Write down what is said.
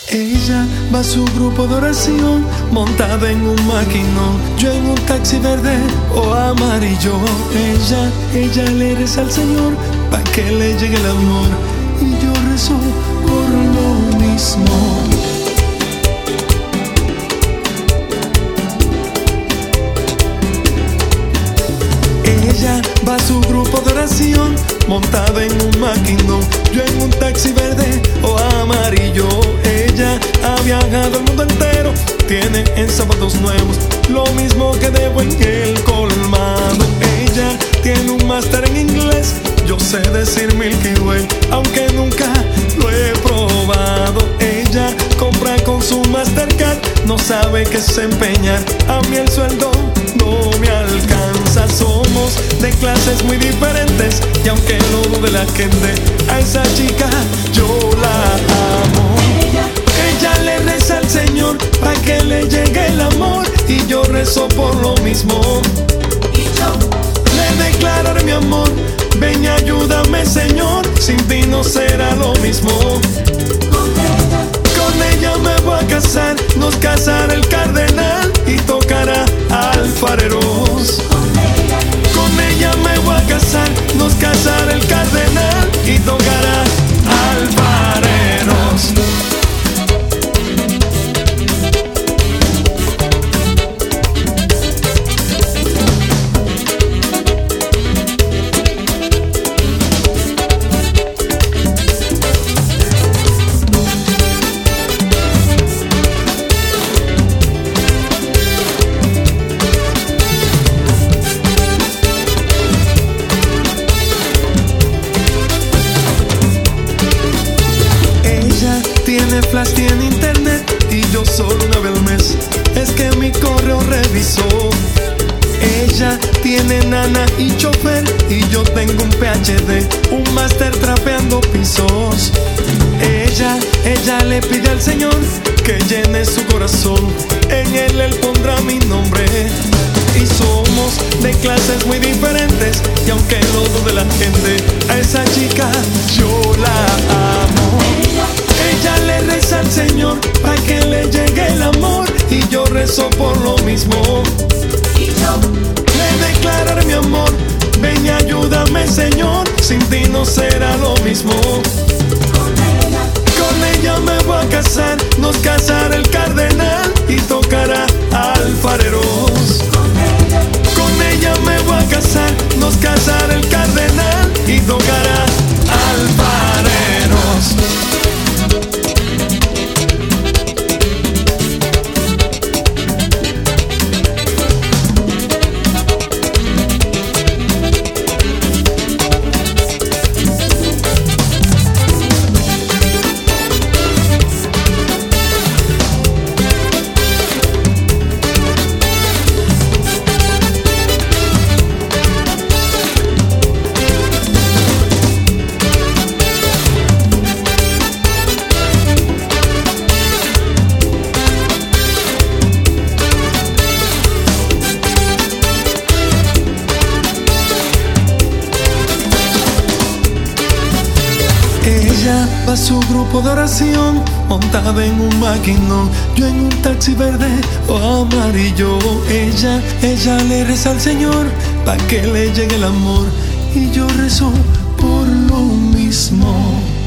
Ella va a su grupo de oración montada en un maquinón, yo en un taxi verde o amarillo. Ella le reza al Señor pa' que le llegue el amor, y yo rezo por lo mismo. Ella va a su grupo de oración montada en un maquinón, yo en un taxi verde o amarillo. Ella ha viajado el mundo entero, tiene en zapatos nuevos lo mismo que debo en el colmado. Ella tiene un máster en inglés, yo sé decir Milky Way, aunque nunca lo he probado. Ella compra con su Mastercard, no sabe que se empeñar, a mí el sueldo no me alcanza. Somos de clases muy diferentes y aunque lo dude la gente, a esa chica yo la amo. Ella le reza al Señor pa' que le llegue el amor, y yo rezo por lo mismo. Le declararé mi amor, ven y ayúdame Señor, sin ti no será lo mismo. Con ella me voy a casar, nos casará el cardenal y tocará alfareros. Con ella me voy a casar, nos casará el cardenal y tocará alfareros. Tiene flash, tiene internet y yo solo una vez al mes es que mi correo revisó. Ella tiene nana y chofer y yo tengo un PhD, un máster trapeando pisos. Ella le pide al Señor que llene su corazón, en él pondrá mi nombre. Y somos de clases muy diferentes y aunque lo dude la gente, a esa chica yo la amo. Ella le reza al Señor pa' que le llegue el amor, y yo rezo por lo mismo. Le declararé mi amor, ven y ayúdame Señor, sin ti no será lo mismo. Con ella me voy a casar, nos casará el cardenal y tocará alfareros. Con ella me voy a casar, nos casará el cardenal y tocará alfareros. Ella va a su grupo de oración montada en un maquinón, yo en un taxi verde o amarillo. Ella le reza al Señor pa' que le llegue el amor, y yo rezo por lo mismo.